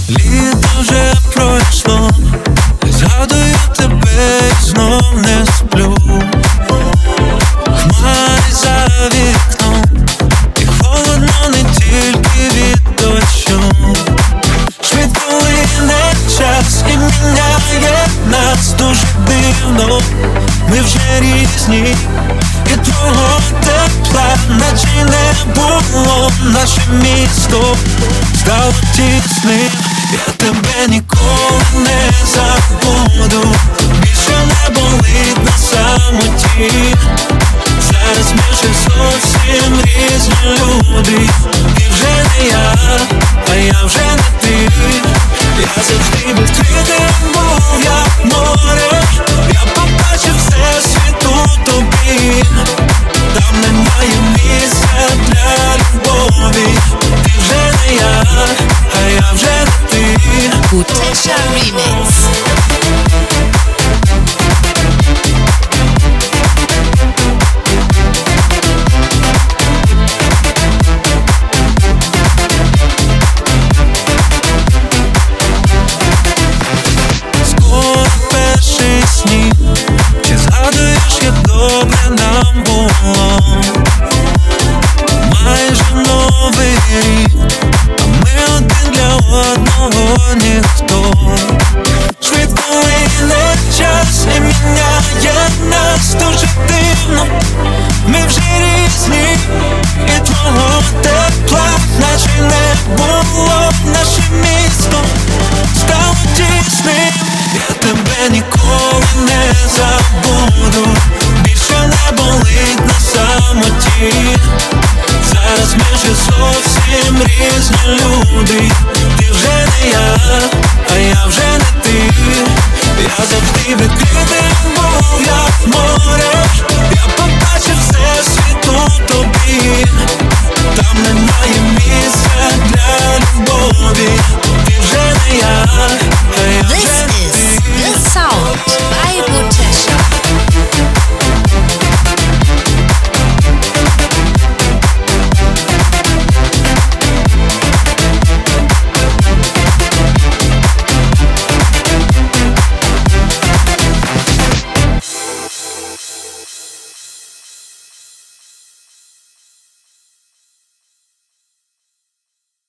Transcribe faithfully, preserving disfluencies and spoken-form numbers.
Літо вже пройшло, згадую тебе і знов не сплю. Хмари за вікном, і холодно не тільки від дощу. Швидко лине час і міняє нас дуже дивно. Ми вже різні, і твого тепла наче не було. Наше місто стало тісним. Я тебе ніколи не забуду. Більше не болить на самоті. Зараз ми вже зовсім різні люди. Ти вже не я, а я вже не ти. Я завжди відкритим був, як море. Я побачив все світу тобі. Там немає місця для любові. Ти вже не я, а я вже не ти. Kutesha Remix. Скоро перший сніг. Чи згадуєш, як добре нам було? Майже новий рік, а ми один для одного ніхто. Швидко лине час і міняє нас дуже дивно. Ми вже різні, і твого тепла наче не було. Наше місто стало тісним. Я тебе ніколи не забуду. Більше не болить на самоті. Зараз ми вже зовсім різні люди. Ти вже не я, а я вже не ти. Я завжди відкрив